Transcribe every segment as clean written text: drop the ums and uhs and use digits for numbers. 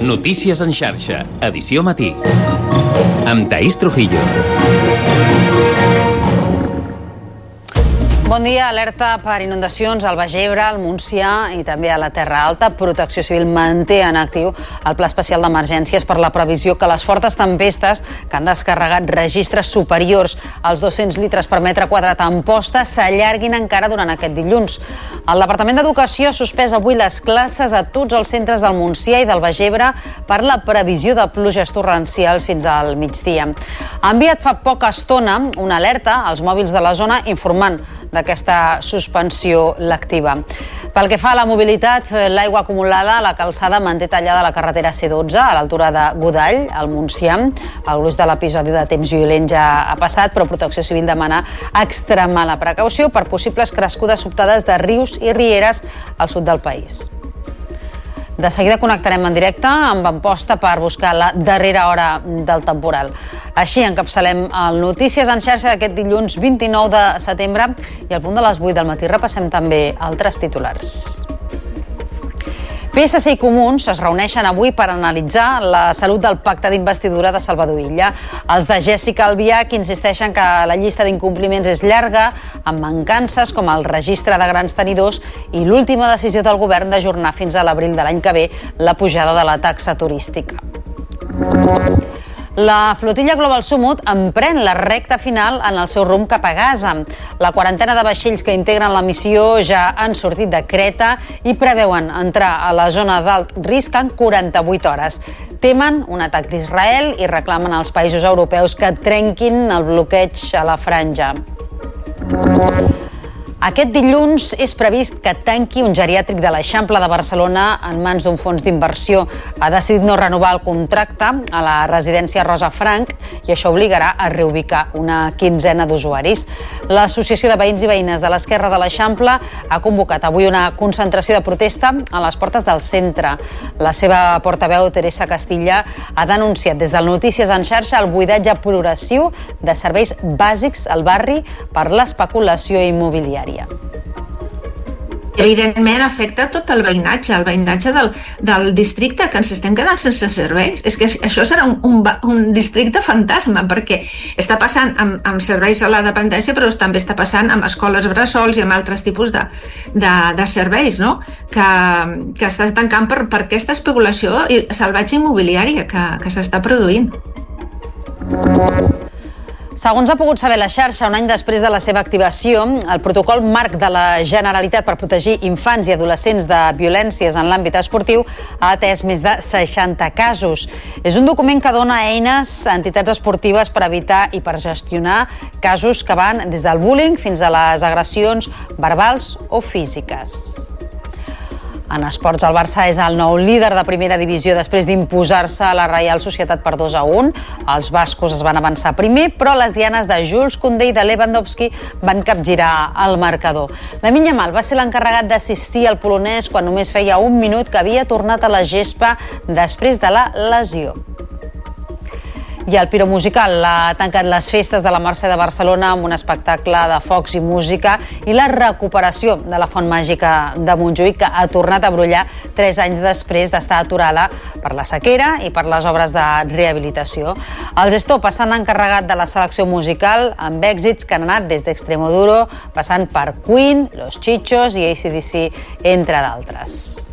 Notícies en xarxa, edició matí. Amb Taís Trujillo. Bon dia. Alerta per inundacions al Baix Ebre, al Montsià i també a la Terra Alta. Protecció Civil manté en actiu el Pla Especial d'Emergències per la previsió que les fortes tempestes que han descarregat registres superiors als 200 litres per metre quadrat en posta s'allarguin encara durant aquest dilluns. El Departament d'Educació ha suspès avui les classes a tots els centres del Montsià i del Baix Ebre per la previsió de pluges torrencials fins al migdia. Ha enviat fa poca estona una alerta als mòbils de la zona informant d'aquesta suspensió lectiva. Pel que fa a la mobilitat, l'aigua acumulada a la calçada manté tallada la carretera C12 a l'altura de Godall, al Montsià. El gruix de l'episodi de temps violent ja ha passat, però Protecció Civil demana extremar la precaució per possibles crescudes sobtades de rius i rieres al sud del país. De seguida connectarem en directe amb Amposta per buscar la darrera hora del temporal. Així encapçalem el Notícies en xarxa d'aquest dilluns 29 de setembre i al punt de les 8 del matí repassem també altres titulars. PSC i Comuns es reuneixen avui per analitzar la salut del pacte d'investidura de Salvador Illa. Els de Jessica Albiach insisteixen que la llista d'incompliments és llarga, amb mancances com el registre de grans tenidors i l'última decisió del govern d'ajornar fins a l'abril de l'any que ve la pujada de la taxa turística. La flotilla Global Sumut emprèn la recta final en el seu rumb cap a Gaza. La quarantena de vaixells que integren la missió ja han sortit de Creta i preveuen entrar a la zona d'alt risc en 48 hores. Temen un atac d'Israel i reclamen als països europeus que trenquin el bloqueig a la franja. Aquest dilluns és previst que tanqui un geriàtric de l'Eixample de Barcelona en mans d'un fons d'inversió. Ha decidit no renovar el contracte a la residència Rosa Frank i això obligarà a reubicar una quinzena d'usuaris. L'Associació de Veïns i Veïnes de l'Esquerra de l'Eixample ha convocat avui una concentració de protesta a les portes del centre. La seva portaveu, Teresa Castilla, ha denunciat des del Notícies en xarxa el buidatge progressiu de serveis bàsics al barri per l'especulació immobiliària. Evidentment afecta tot el veïnatge del districte, que ens estem quedant sense serveis. És que això serà un districte fantasma, perquè està passant amb serveis a la dependència, però també està passant amb escoles bressols i amb altres tipus de serveis, no? que està tancant per aquesta especulació salvatge immobiliària que s'està produint. Segons ha pogut saber la xarxa, un any després de la seva activació, el protocol marc de la Generalitat per protegir infants i adolescents de violències en l'àmbit esportiu ha atès més de 60 casos. És un document que dona eines a entitats esportives per evitar i per gestionar casos que van des del bullying fins a les agressions verbals o físiques. En esports, el Barça és el nou líder de primera divisió després d'imposar-se a la Reial Societat per 2-1. Els bascos es van avançar primer, però les dianes de Jules Koundé i de Lewandowski van capgirar el marcador. Lamine Yamal va ser l'encarregat d'assistir al polonès quan només feia un minut que havia tornat a la gespa després de la lesió. I el Piro Musical ha tancat les festes de la Mercè de Barcelona amb un espectacle de focs i música i la recuperació de la Font Màgica de Montjuïc, que ha tornat a brollar 3 anys després d'estar aturada per la sequera i per les obres de rehabilitació. Els Stop s'han encarregat de la selecció musical amb èxits que han anat des d'Extremoduro, passant per Queen, Los Chichos i AC/DC, entre d'altres.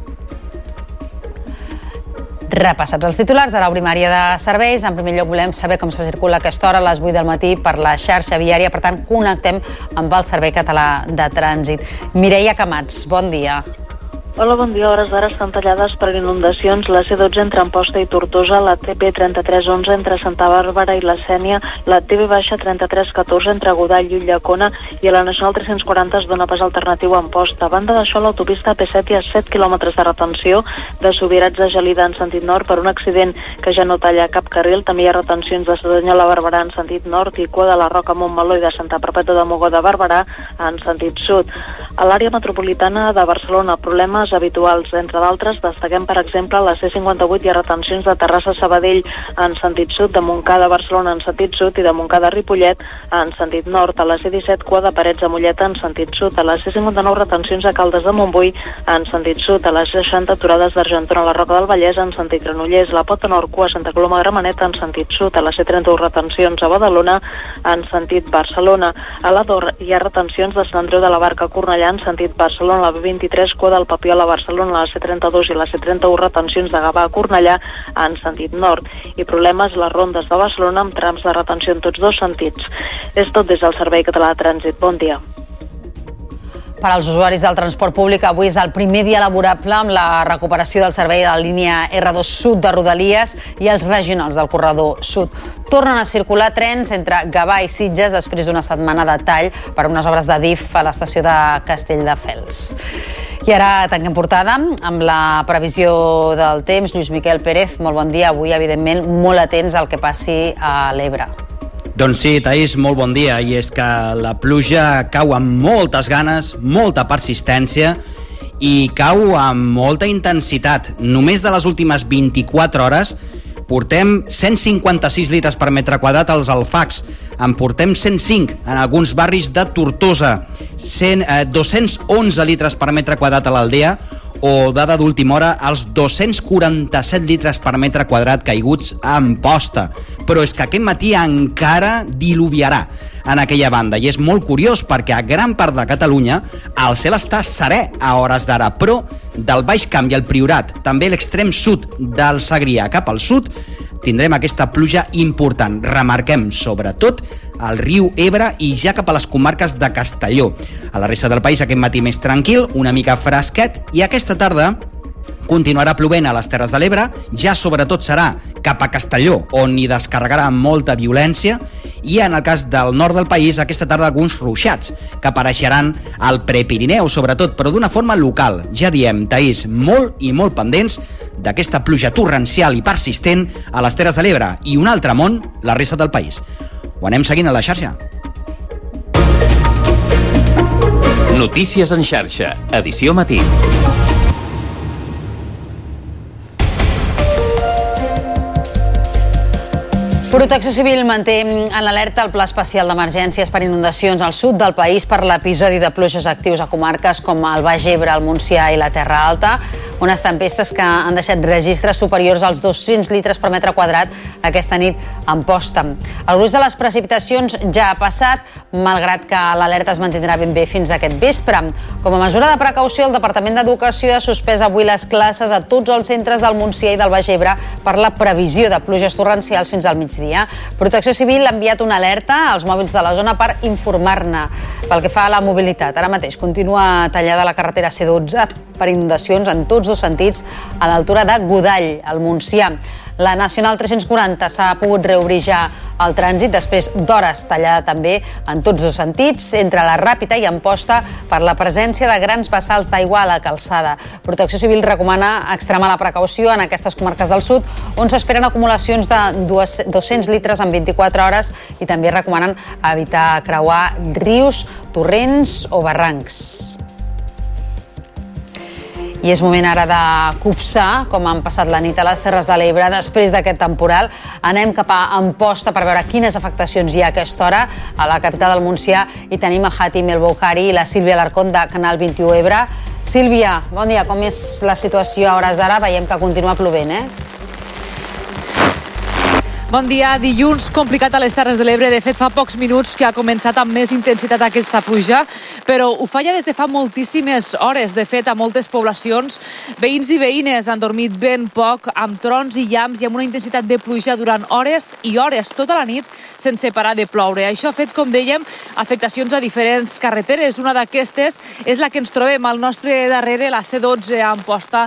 Repassats els titulars de l'Obri Maria de Serveis, en primer lloc volem saber com se circula a aquesta hora a les 8 del matí per la xarxa viària, per tant connectem amb el Servei Català de Trànsit. Mireia Camats, bon dia. Hola, bon dia. A hores d'ara estan tallades per inundacions la C12 entre Amposta i Tortosa, la TP3311 entre Santa Bàrbara i la Sénia, la TV-3314 entre Godall i Ulldecona i a la Nacional 340 es dona pas alternatiu a Amposta. A banda d'això, l'autopista P7 hi ha 7 quilòmetres de retenció de Subirats de Gelida en sentit nord per un accident que ja no talla cap carril. També hi ha retencions de Cerdanyola a Barberà en sentit nord i Cua de la Roca a Montmeló i de Santa Perpètua de Mogoda a Barberà en sentit sud. A l'àrea metropolitana de Barcelona, el problema zones habituals. Entre d'altres, destaquem, per exemple, la C58 i retencions de Terrassa-Sabadell en sentit sud, de Montcada a Barcelona en sentit sud i de Montcada a Ripollet en sentit nord. A la C17, cua de Parets a Mollet en sentit sud. A la C59, retencions a Caldes de Montbui en sentit sud. A la C60, aturades d'Argentona a la Roca del Vallès en sentit Granollers. La Pota Nord, cua a Santa Coloma de Gramenet en sentit sud. A la C31, retencions a Badalona en sentit Barcelona. A la DOR hi ha retencions de Sant Andreu de la Barca a Cornellà en sentit Barcelona. A la B23, cua del Papiol a Barcelona. A la C32 i la C31, retencions de Gavà a Cornellà en sentit nord. I problemes a les rondes de Barcelona amb trams de retenció en tots dos sentits. És tot des del Servei Català de Trànsit. Bon dia. Per als usuaris del transport públic, avui és el primer dia laborable amb la recuperació del servei de la línia R2 Sud de Rodalies i els regionals del corredor sud. Tornen a circular trens entre Gavà i Sitges després d'una setmana de tall per unes obres de DIF a l'estació de Castelldefels. I ara tanquem portada amb la previsió del temps. Lluís Miquel Pérez, molt bon dia. Avui, evidentment, molt atents al que passi a l'Ebre. Doncs sí, Taís, molt bon dia. I és que la pluja cau amb moltes ganes, molta persistència i cau amb molta intensitat. Només de les últimes 24 hores portem 156 litres per metre quadrat als Alfacs, en portem 105 en alguns barris de Tortosa, 211 litres per metre quadrat a l'Aldea, o, dada d'última hora, els 247 litres per metre quadrat caiguts a Amposta. Però és que aquest matí encara diluviarà en aquella banda, i és molt curiós perquè a gran part de Catalunya el cel està serè a hores d'ara, però del Baix Camp i el Priorat, també l'extrem sud del Segrià cap al sud, tindrem aquesta pluja important. Remarquem sobretot el riu Ebre i ja cap a les comarques de Castelló. A la resta del país aquest matí més tranquil, una mica fresquet, i aquesta tarda continuarà plovent a les Terres de l'Ebre, ja sobretot serà cap a Castelló, on hi descarregarà amb molta violència, i en el cas del nord del país, aquesta tarda alguns ruixats, que apareixeran al Prepirineu, sobretot, però d'una forma local. Ja diem, Taís, molt i molt pendents d'aquesta pluja torrencial i persistent a les Terres de l'Ebre, i un altre món, la resta del país. Ho anem seguint a la xarxa. Notícies en xarxa, edició matí. Protecció Civil manté en l'alerta el Pla Especial d'Emergències per inundacions al sud del país per l'episodi de pluges actius a comarques com el Baix Ebre, el Montsià i la Terra Alta, unes tempestes que han deixat registres superiors als 200 litres per metre quadrat aquesta nit a Amposta. El gruix de les precipitacions ja ha passat, malgrat que l'alerta es mantindrà ben bé fins aquest vespre. Com a mesura de precaució, el Departament d'Educació ha suspès avui les classes a tots els centres del Montsià i del Baix Ebre per la previsió de pluges torrencials fins al migdia. Protecció Civil ha enviat una alerta als mòbils de la zona per informar-ne. Pel que fa a la mobilitat, ara mateix continua tallada la carretera C12 per inundacions en tots dos sentits a l'altura de Godall, al Montsià. La Nacional 340 s'ha pogut reobrir ja el trànsit després d'hores tallada també en tots dos sentits, entre la Ràpita i Amposta, per la presència de grans vessals d'aigua a la calçada. Protecció Civil recomana extremar la precaució en aquestes comarques del sud, on s'esperen acumulacions de 200 litres en 24 hores, i també recomanen evitar creuar rius, torrents o barrancs. I és moment ara de copsar com han passat la nit a les Terres de l'Ebre després d'aquest temporal. Anem cap a Amposta per veure quines afectacions hi ha a aquesta hora a la capital del Montsià, i tenim el Hatim El Boukari i la Sílvia Alarcón de Canal 21 Ebre. Sílvia, bon dia, com és la situació a hores d'ara? Veiem que continua plovent, Bon dia. Dilluns complicat a les Terres de l'Ebre. De fet, fa pocs minuts que ha començat amb més intensitat aquesta pluja, però ho fa ja des de fa moltíssimes hores. De fet, a moltes poblacions, veïns i veïnes han dormit ben poc, amb trons i llamps i amb una intensitat de pluja durant hores i hores, tota la nit, sense parar de ploure. Això ha fet, com dèiem, afectacions a diferents carreteres. Una d'aquestes és la que ens trobem al nostre darrere, la C12 a Amposta,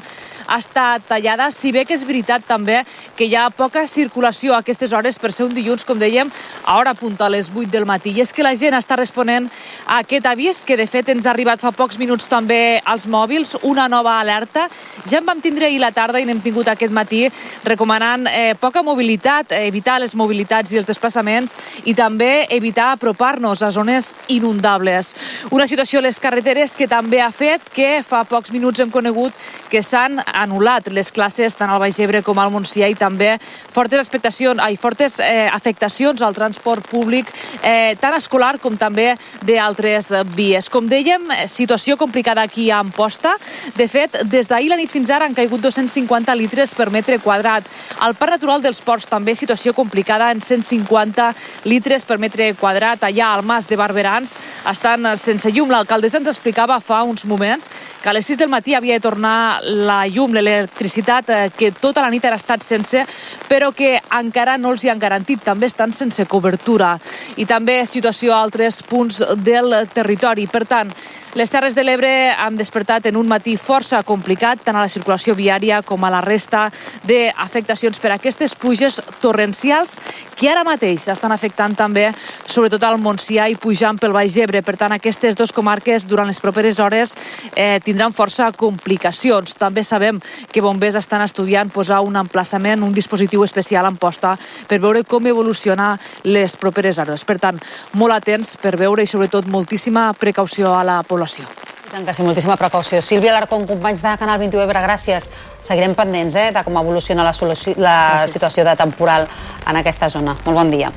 ha estat tallada, si bé que és veritat també que hi ha poca circulació a aquestes hores per ser un dilluns, com dèiem, a hora punta a les 8 del matí. I és que la gent està responent a aquest avís, que de fet ens ha arribat fa pocs minuts també als mòbils, una nova alerta. Ja en vam tindre ahir la tarda i n'hem tingut aquest matí, recomanant poca mobilitat, evitar les mobilitats i els desplaçaments i també evitar apropar-nos a zones inundables. Una situació a les carreteres que també ha fet que fa pocs minuts hem conegut que s'han anul·lat les classes tant al Baix Ebre com al Montsià i també fortes afectacions al transport públic, tant escolar com també d'altres vies. Com dèiem, situació complicada aquí a Amposta. De fet, des d'ahir la nit fins ara han caigut 250 litres per metre quadrat. Al Parc Natural dels Ports també situació complicada en 150 litres per metre quadrat. Allà al Mas de Barberans estan sense llum. L'alcaldessa ens explicava fa uns moments que a les 6 del matí havia de tornar la llum, l'electricitat, que tota la nit ha estat sense, però que encara no els hi han garantit. També estan sense cobertura. I també situació a altres punts del territori. Per tant, les Terres de l'Ebre han despertat en un matí força complicat, tant a la circulació viària com a la resta d'afectacions per aquestes pluges torrencials que ara mateix estan afectant també, sobretot al Montsià i pujant pel Baix Ebre. Per tant, aquestes dues comarques durant les properes hores tindran força complicacions. També sabem que bombers estan estudiant posar un emplaçament, un dispositiu especial a Amposta per veure com evoluciona les properes hores. Per tant, molt atents per veure i sobretot moltíssima precaució a la població. I tant que sí, moltíssima precaució. Sílvia Alarcón, companys de Canal 21 Ebre, gràcies. Seguirem pendents de com evoluciona la situació de temporal en aquesta zona. Molt bon dia.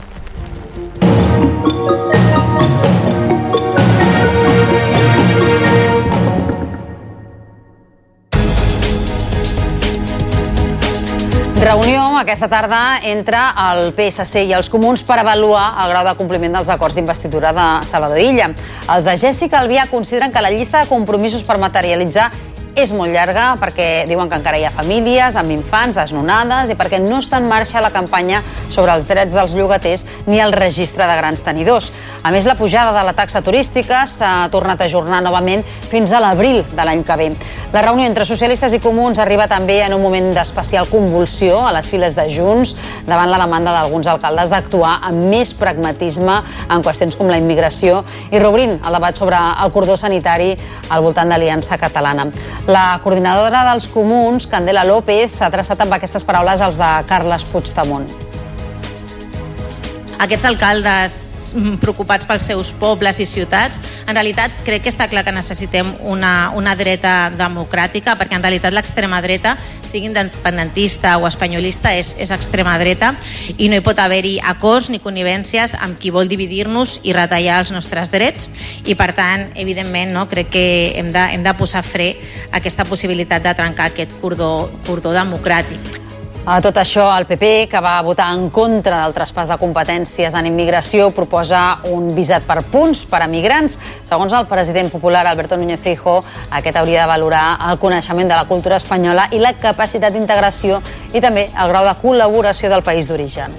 Reunió aquesta tarda entre el PSC i els comuns per avaluar el grau de compliment dels acords d'investidura de Salvador Illa. Els de Jessica Albiach consideren que la llista de compromisos per materialitzar és molt llarga perquè diuen que encara hi ha famílies amb infants desnonades i perquè no està en marxa la campanya sobre els drets dels llogaters ni el registre de grans tenidors. A més, la pujada de la taxa turística s'ha tornat a ajornar novament fins a l'abril de l'any que ve. La reunió entre socialistes i comuns arriba també en un moment d'especial convulsió a les files de Junts davant la demanda d'alguns alcaldes d'actuar amb més pragmatisme en qüestions com la immigració i reobrint el debat sobre el cordó sanitari al voltant d'Aliança Catalana. La coordinadora dels comuns, Candela López, s'ha adreçat amb aquestes paraules als de Carles Puigdemont. Aquests alcaldes preocupats pels seus pobles i ciutats, en realitat crec que està clar que necessitem una dreta democràtica, perquè en realitat l'extrema dreta, sigui independentista o espanyolista, és extrema dreta i no hi pot haver-hi acords ni connivències amb qui vol dividir-nos i retallar els nostres drets i per tant, evidentment, crec que hem de posar fre a aquesta possibilitat de trencar aquest cordó democràtic. A tot això, el PP, que va votar en contra del traspàs de competències en immigració, proposa un visat per punts per a migrants. Segons el president popular Alberto Núñez Feijóo, aquest hauria de valorar el coneixement de la cultura espanyola i la capacitat d'integració i també el grau de col·laboració del país d'origen.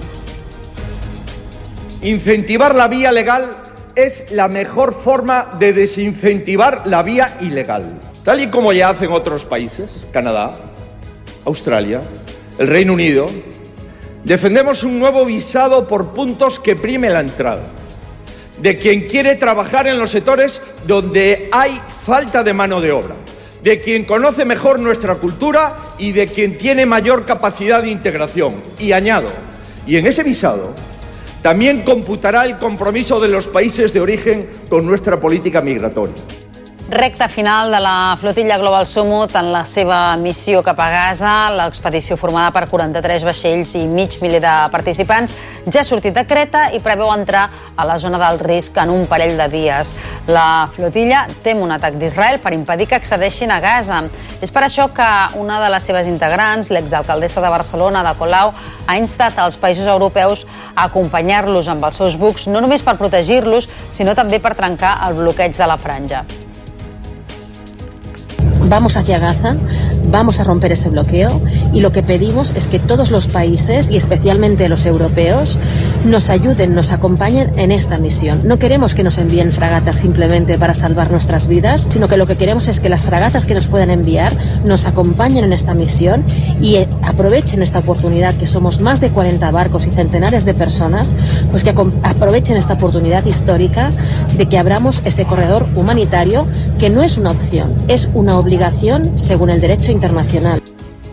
Incentivar la vía legal es la mejor forma de desincentivar la vía ilegal. Tal y como ya hacen otros países, Canadá, Australia, el Reino Unido, defendemos un nuevo visado por puntos que prime la entrada, de quien quiere trabajar en los sectores donde hay falta de mano de obra, de quien conoce mejor nuestra cultura y de quien tiene mayor capacidad de integración. Y añado, y en ese visado también computará el compromiso de los países de origen con nuestra política migratoria. Recta final de la flotilla Global Summit en la seva missió cap a Gaza. L'expedició formada per 43 vaixells i mig miler de participants ja ha sortit de Creta i preveu entrar a la zona del risc en un parell de dies. La flotilla tem un atac d'Israel per impedir que accedeixin a Gaza. És per això que una de les seves integrants, l'exalcaldessa de Barcelona, Ada Colau, ha instat als països europeus a acompanyar-los amb els seus bucs, no només per protegir-los, sinó també per trencar el bloqueig de la franja. Vamos hacia Gaza, vamos a romper ese bloqueo y lo que pedimos es que todos los países y especialmente los europeos nos ayuden, nos acompañen en esta misión. No queremos que nos envíen fragatas simplemente para salvar nuestras vidas, sino que lo que queremos es que las fragatas que nos puedan enviar nos acompañen en esta misión y aprovechen esta oportunidad, que somos más de 40 barcos y centenares de personas, pues que aprovechen esta oportunidad histórica de que abramos ese corredor humanitario que no es una opción, es una obligación según el derecho internacional.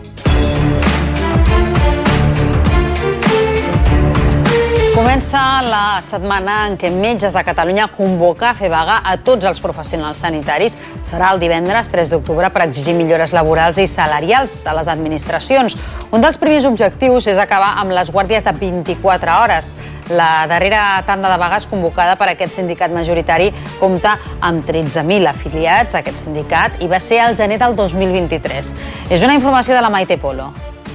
Comença la setmana en què Metges de Catalunya convoca a fer vaga a tots els professionals sanitaris. Serà el divendres 3 d'octubre per exigir millores laborals i salarials a les administracions. Un dels primers objectius és acabar amb les guàrdies de 24 hores. La darrera tanda de vagues convocada per aquest sindicat majoritari compta amb 13.000 afiliats a aquest sindicat i va ser al gener del 2023. És una informació de la Maite Polo.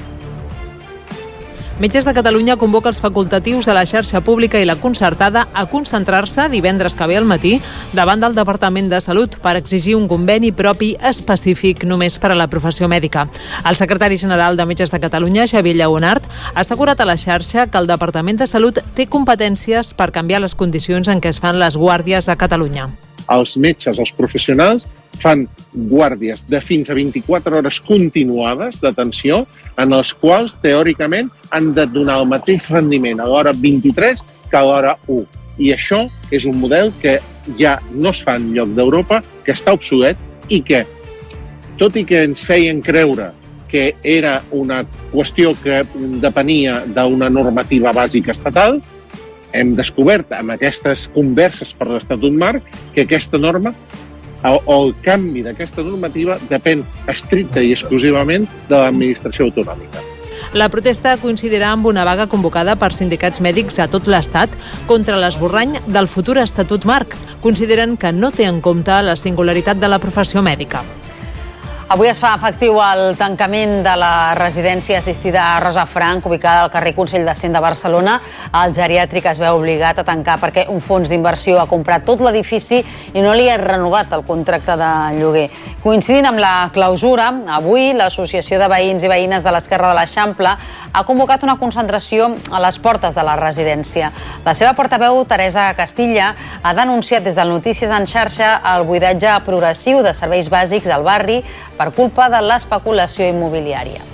Metges de Catalunya convoca els facultatius de la xarxa pública i la concertada a concentrar-se divendres que ve al matí davant del Departament de Salut per exigir un conveni propi específic només per a la professió mèdica. El secretari general de Metges de Catalunya, Xavier Lleonart, ha assegurat a la xarxa que el Departament de Salut té competències per canviar les condicions en què es fan les guàrdies a Catalunya. Els metges, els professionals, fan guàrdies de fins a 24 hores continuades d'atenció en els quals, teòricament, han de donar el mateix rendiment a l'hora 23 que a l'hora 1. I això és un model que ja no es fa enlloc d'Europa, que està obsolet i que, tot i que ens feien creure que era una qüestió que depenia d'una normativa bàsica estatal, hem descobert amb aquestes converses per l'Estatut Marc que aquesta norma o el canvi d'aquesta normativa depèn estricta i exclusivament de l'administració autonòmica. La protesta coincidirà amb una vaga convocada per sindicats mèdics a tot l'Estat contra l'esborrany del futur Estatut Marc. Consideren que no té en compte la singularitat de la professió mèdica. Avui es fa efectiu el tancament de la residència assistida Rosa Frank, ubicada al carrer Consell de Cent de Barcelona. El geriàtric es veu obligat a tancar perquè un fons d'inversió ha comprat tot l'edifici i no li ha renovat el contracte de lloguer. Coincidint amb la clausura, avui l'Associació de Veïns i Veïnes de l'Esquerra de l'Eixample ha convocat una concentració a les portes de la residència. La seva portaveu, Teresa Castilla, ha denunciat des del Notícies en xarxa el buidatge progressiu de serveis bàsics al barri per culpa de l'especulació immobiliària.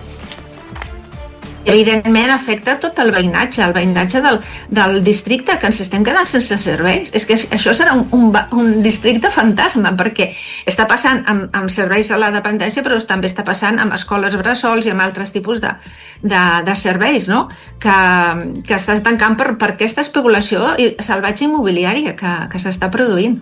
Evidentment afecta tot el veïnatge del districte, que ens estem quedant sense serveis. És que això serà un districte fantasma, perquè està passant amb serveis a la dependència, però també està passant amb escoles bressols i amb altres tipus de serveis, no? que està tancant per aquesta especulació salvatge immobiliària que s'està produint.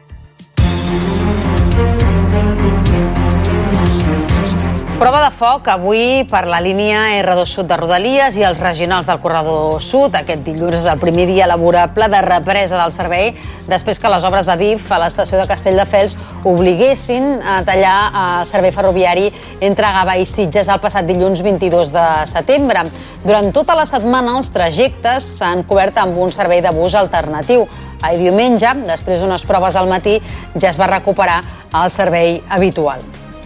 Prova de foc avui per la línia R2 Sud de Rodalies i els regionals del Corredor Sud. Aquest dilluns és el primer dia laborable de represa del servei després que les obres de DIF a l'estació de Castelldefels obliguessin a tallar el servei ferroviari entre Gavà i Sitges el passat dilluns 22 de setembre. Durant tota la setmana els trajectes s'han cobert amb un servei de bus alternatiu. Ahir diumenge, després d'unes proves al matí, ja es va recuperar el servei habitual.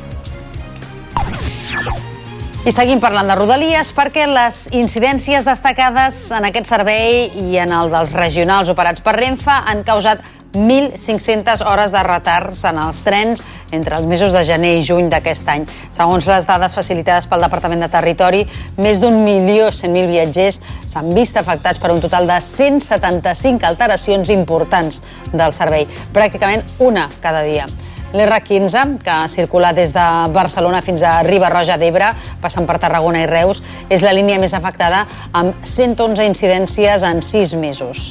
I seguim parlant de Rodalies perquè les incidències destacades en aquest servei i en el dels regionals operats per Renfe han causat 1.500 hores de retards en els trens entre els mesos de gener i juny d'aquest any. Segons les dades facilitades pel Departament de Territori, més d'1.100.000 viatgers s'han vist afectats per un total de 175 alteracions importants del servei, pràcticament una cada dia. L'R15, que circula des de Barcelona fins a Riba-roja d'Ebre, passant per Tarragona i Reus, és la línia més afectada amb 111 incidències en 6 mesos.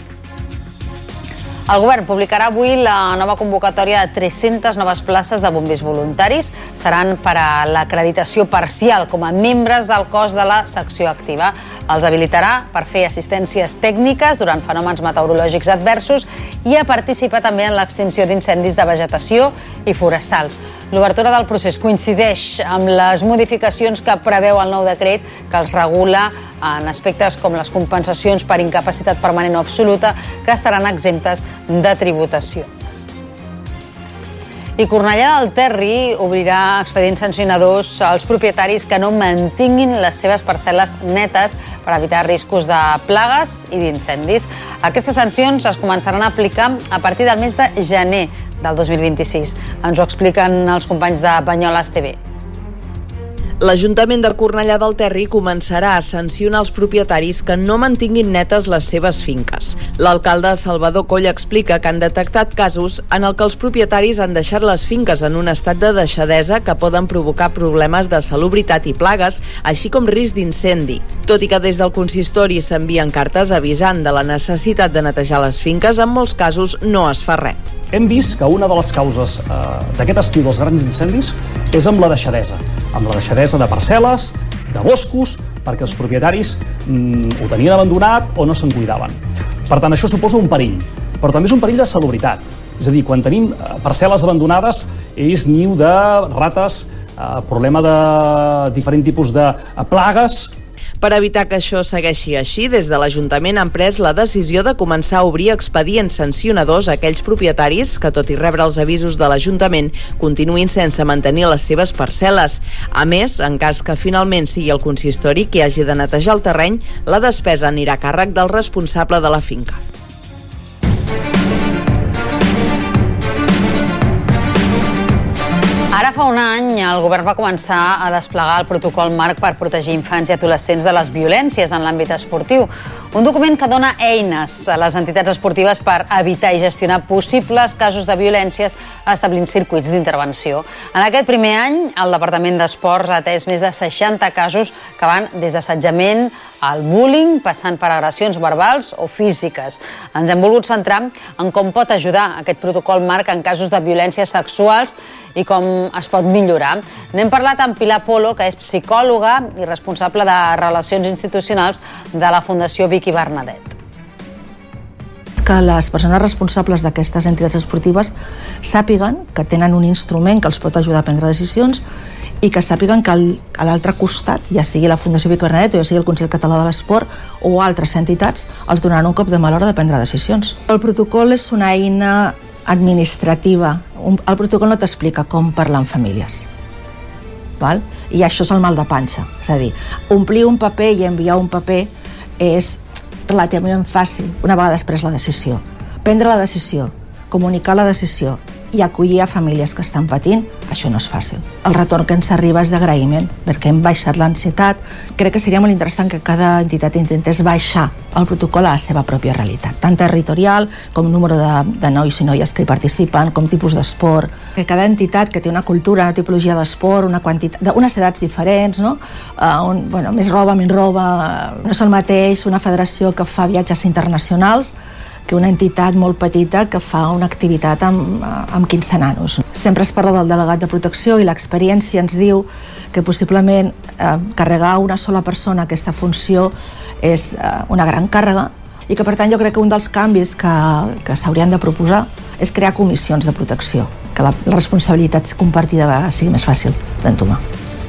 El govern publicarà avui la nova convocatòria de 300 noves places de bombers voluntaris. Seran per a l'acreditació parcial com a membres del cos de la secció activa. Els habilitarà per fer assistències tècniques durant fenòmens meteorològics adversos i a participar també en l'extinció d'incendis de vegetació i forestals. L'obertura del procés coincideix amb les modificacions que preveu el nou decret que els regula en aspectes com les compensacions per incapacitat permanent o absoluta que estaran exemptes de tributació. I Cornellà del Terri obrirà expedients sancionadors als propietaris que no mantinguin les seves parcel·les netes per evitar riscos de plagues i d'incendis. Aquestes sancions es començaran a aplicar a partir del mes de gener del 2026. Ens ho expliquen els companys de Banyoles TV. L'Ajuntament de Cornellà del Terri començarà a sancionar els propietaris que no mantinguin netes les seves finques. L'alcalde Salvador Coll explica que han detectat casos en el que els propietaris han deixat les finques en un estat de deixadesa que poden provocar problemes de salubritat i plagues, així com risc d'incendi. Tot i que des del consistori s'envien cartes avisant de la necessitat de netejar les finques, en molts casos no es fa res. Hem vist que una de les causes d'aquest estiu dels grans incendis és amb la deixadesa de parcel·les, de boscos, perquè els propietaris ho tenien abandonat o no se'n cuidaven. Per tant, això suposa un perill, però també és un perill de salubritat. És a dir, quan tenim parcel·les abandonades és niu de rates, problema de diferents tipus de plagues. Per evitar que això segueixi així, des de l'Ajuntament han pres la decisió de començar a obrir expedients sancionadors a aquells propietaris que, tot i rebre els avisos de l'Ajuntament, continuïn sense mantenir les seves parcel·les. A més, en cas que finalment sigui el consistori qui hagi de netejar el terreny, la despesa anirà a càrrec del responsable de la finca. Ara fa un any el govern va començar a desplegar el protocol marc per protegir infants i adolescents de les violències en l'àmbit esportiu. Un document que dona eines a les entitats esportives per evitar i gestionar possibles casos de violències establint circuits d'intervenció. En aquest primer any, el Departament d'Esports ha atès més de 60 casos que van des d'assetjament al bullying, passant per agressions verbals o físiques. Ens hem volgut centrar en com pot ajudar aquest protocol marc en casos de violències sexuals i com es pot millorar. N'hem parlat amb Pilar Polo, que és psicòloga i responsable de Relacions Institucionals de la Fundació Vicky Bernadette. Que les persones responsables d'aquestes entitats esportives sàpiguen que tenen un instrument que els pot ajudar a prendre decisions i que sàpiguen que a l'altre costat, ja sigui la Fundació Vicky Bernadette o ja sigui el Consell Català de l'Esport o altres entitats, els donaran un cop de mà a l'hora de prendre decisions. El protocol és una eina administrativa. El protocol no t'explica com parlar amb famílies. Val? I això és el mal de panxa. És a dir, omplir un paper i enviar un paper és relativament fàcil una vegada després la decisió. Prendre la decisió, comunicar la decisió i acollir a famílies que estan patint, això no és fàcil. El retorn que ens arriba és d'agraïment, perquè hem baixat l'ansietat. Crec que seria molt interessant que cada entitat intentés baixar el protocol a la seva pròpia realitat, tant territorial com número de nois i noies que hi participen, com tipus d'esport. Que cada entitat que té una cultura, una tipologia d'esport, unes edats diferents, no? Més roba, menys roba. No és el mateix una federació que fa viatges internacionals que una entitat molt petita que fa una activitat amb 15 nanos. Sempre es parla del delegat de protecció i l'experiència ens diu que possiblement carregar una sola persona aquesta funció és una gran càrrega i que per tant jo crec que un dels canvis que s'haurien de proposar és crear comissions de protecció, que la responsabilitat compartida a vegades sigui més fàcil d'entomar.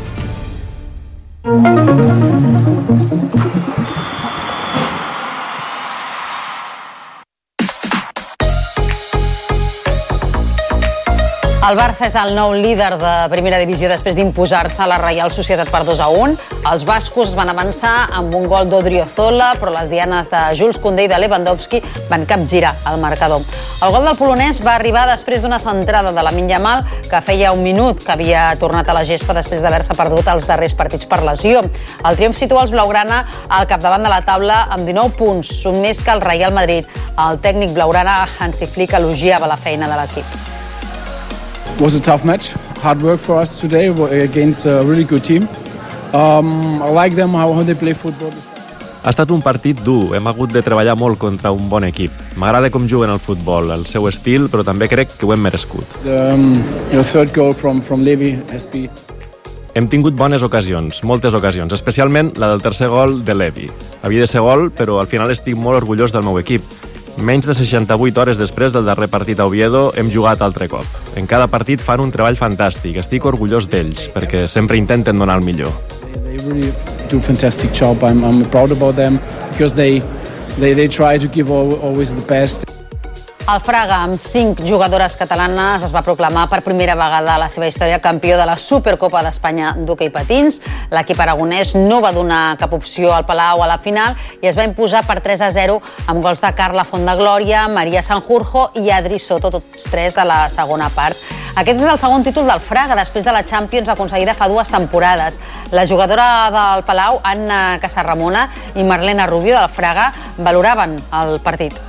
El Barça és el nou líder de primera divisió després d'imposar-se a la Reial Societat per 2-1. Els bascos van avançar amb un gol d'Odriozola, però les dianes de Jules Koundé i de Lewandowski van capgirar el marcador. El gol del polonès va arribar després d'una centrada de Lamine Yamal, que feia un minut que havia tornat a la gespa després d'haver-se perdut els darrers partits per lesió. El triomf situa els blaugrana al capdavant de la taula amb 19 punts, un més que el Real Madrid. El tècnic blaugrana Hansi Flick elogiava la feina de l'equip. It was a tough match, hard work for us today against a really good team. I like them, how they play football. Ha estat un partit dur, hem hagut de treballar molt contra un bon equip. M'agrada com juguen al futbol, el seu estil, però també crec que ho hem merescut. The third goal from Levi has been... Hem tingut bones ocasions, moltes ocasions, especialment la del tercer gol de Levi. Havia de ser gol, però al final estic molt orgullós del meu equip. Menys de 68 hores després del darrer partit a Oviedo hem jugat altre cop. En cada partit fan un treball fantàstic. Estic orgullós d'ells, perquè sempre intenten donar el millor. They really do a fantastic job. I'm proud about them because they try to give always the best. El Fraga, amb 5 jugadores catalanes, es va proclamar per primera vegada a la seva història campió de la Supercopa d'Espanya d'hoquei patins. L'equip aragonès no va donar cap opció al Palau a la final i es va imposar per 3-0 amb gols de Carla Fondeglòria, Maria Sanjurjo i Adri Soto, tots 3 a la segona part. Aquest és el segon títol del Fraga, després de la Champions aconseguida fa 2 temporades. La jugadora del Palau, Anna Casarramona, i Marlena Rubio del Fraga valoraven el partit.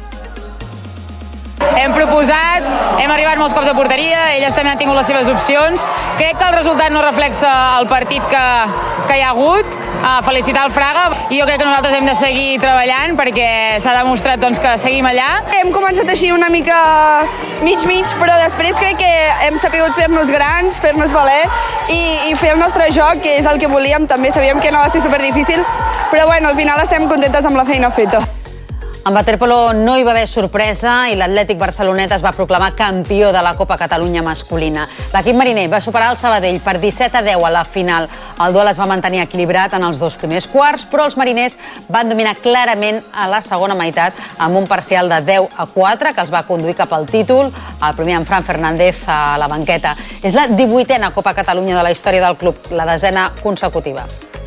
Hem proposat, hem arribat molts cops a porteria, elles també han tingut les seves opcions. Crec que el resultat no reflexa el partit que hi ha hagut. Felicitar el Fraga. I jo crec que nosaltres hem de seguir treballant perquè s'ha demostrat que seguim allà. Hem començat així una mica mig-mig, però després crec que hem sabut fer-nos grans, fer-nos valer i fer el nostre joc, que és el que volíem. També sabíem que no va ser superdifícil, però bueno, al final estem contentes amb la feina feta. En waterpolo no hi va haver sorpresa i l'Atlètic Barcelonet es va proclamar campió de la Copa Catalunya masculina. L'equip mariner va superar el Sabadell per 17-10 a la final. El duel es va mantenir equilibrat en els 2 primers quarts, però els mariners van dominar clarament a la segona meitat amb un parcial de 10-4 que els va conduir cap al títol, el primer amb Fran Fernández a la banqueta. És la 18a Copa Catalunya de la història del club, la 10a consecutiva.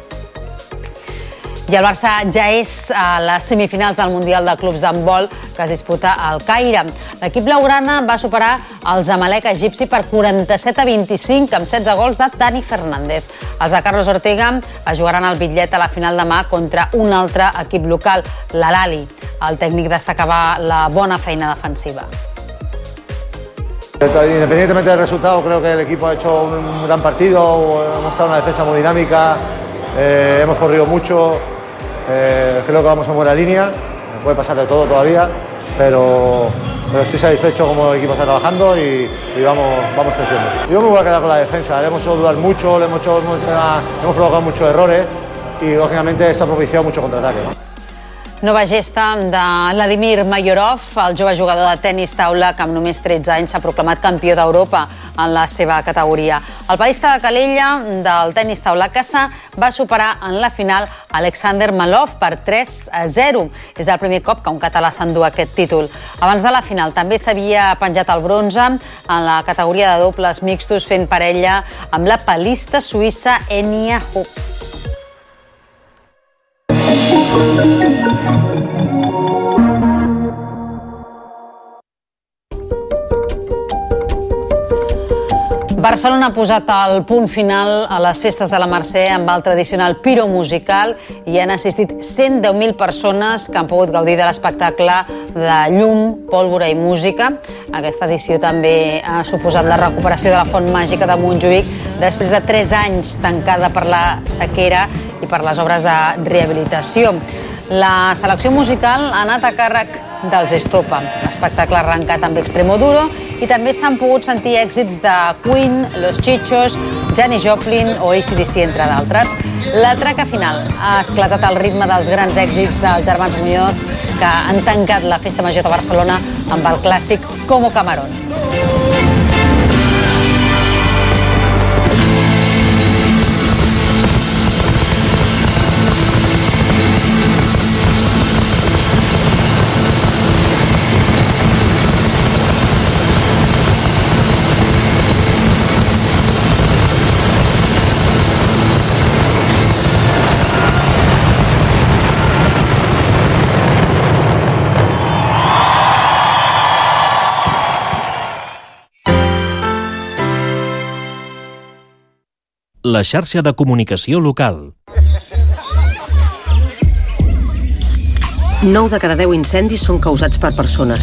I el Barça ja és a les semifinals del Mundial de Clubs d'Handbol que es disputa al Caire. L'equip blaugrana va superar el Zamalek egipci per 47-25 amb 16 gols de Dani Fernández. Els de Carlos Ortega es jugaran el bitllet a la final demà contra un altre equip local, l'Al-Ahly. El tècnic destacava la bona feina defensiva. Independientemente del resultado, creo que el equipo ha hecho un gran partido, hemos estado en una defensa muy dinámica, hemos corrido mucho. Creo que vamos en buena línea, puede pasar de todo todavía, pero estoy satisfecho como el equipo está trabajando y vamos creciendo. Yo me voy a quedar con la defensa, le hemos hecho dudar mucho, hemos provocado muchos errores y lógicamente esto ha propiciado mucho contraataque, ¿no? Nova gesta de Vladimir Mayorov, el jove jugador de tenis taula que amb només 13 anys s'ha proclamat campió d'Europa en la seva categoria. El paista de Calella del tenis taula Cassà va superar en la final Alexander Malov per 3-0. És el primer cop que un català s'endú aquest títol. Abans de la final també s'havia penjat el bronze en la categoria de dobles mixtos fent parella amb la palista suïssa Enya Hu. Barcelona ha posat el punt final a les festes de la Mercè amb el tradicional piro musical i han assistit 110.000 persones que han pogut gaudir de l'espectacle de llum, pólvora i música. Aquesta edició també ha suposat la recuperació de la Font Màgica de Montjuïc després de 3 anys tancada per la sequera i per les obres de rehabilitació. La selecció musical ha anat a càrrec dels Estopa. L'espectacle ha arrencat amb Extremoduro i també s'han pogut sentir èxits de Queen, Los Chichos, Janis Joplin o AC/DC, entre d'altres. La traca final ha esclatat al ritme dels grans èxits dels germans Muñoz, que han tancat la Festa Major de Barcelona amb el clàssic Como Camarón. La xarxa de comunicació local. 9 de cada 10 incendis són causats per persones.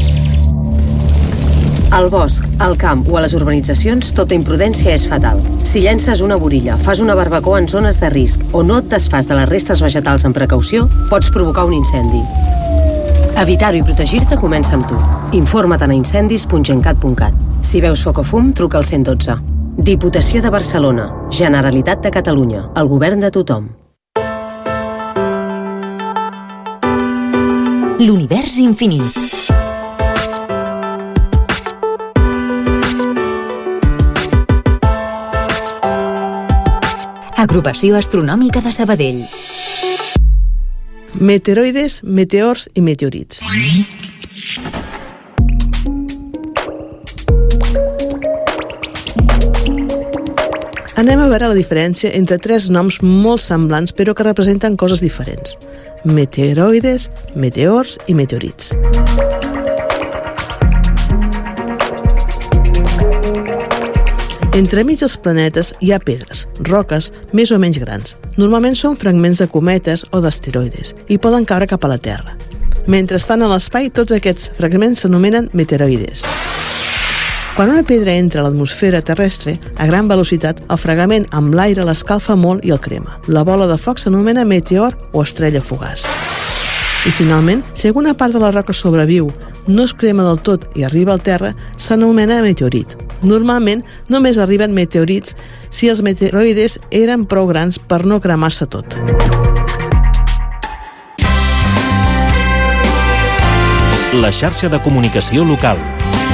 Al bosc, al camp o a les urbanitzacions, tota imprudència és fatal. Si llences una burilla, fas una barbacoa en zones de risc o no et desfas de les restes vegetals amb precaució, pots provocar un incendi. Evitar-ho i protegir-te comença amb tu. Informa't a incendis.gencat.cat. Si veus foc o fum, truca al 112. Diputació de Barcelona, Generalitat de Catalunya, el govern de tothom. L'univers infinit. Agrupació Astronòmica de Sabadell. Meteoroides, meteors i meteorits. Anem a veure la diferència entre 3 noms molt semblants però que representen coses diferents. Meteoroides, meteors i meteorits. Entremig dels planetes hi ha pedres, roques, més o menys grans. Normalment són fragments de cometes o d'asteroides i poden caure cap a la Terra. Mentre estan a l'espai, tots aquests fragments s'anomenen meteoroides. Quan una pedra entra a l'atmosfera terrestre, a gran velocitat, el fragment amb l'aire l'escalfa molt i el crema. La bola de foc s'anomena meteor o estrella fugaç. I finalment, si alguna part de la roca sobreviu, no es crema del tot i arriba al terra, s'anomena meteorit. Normalment, només arriben meteorits si els meteoroides eren prou grans per no cremar-se tot. La xarxa de comunicació local.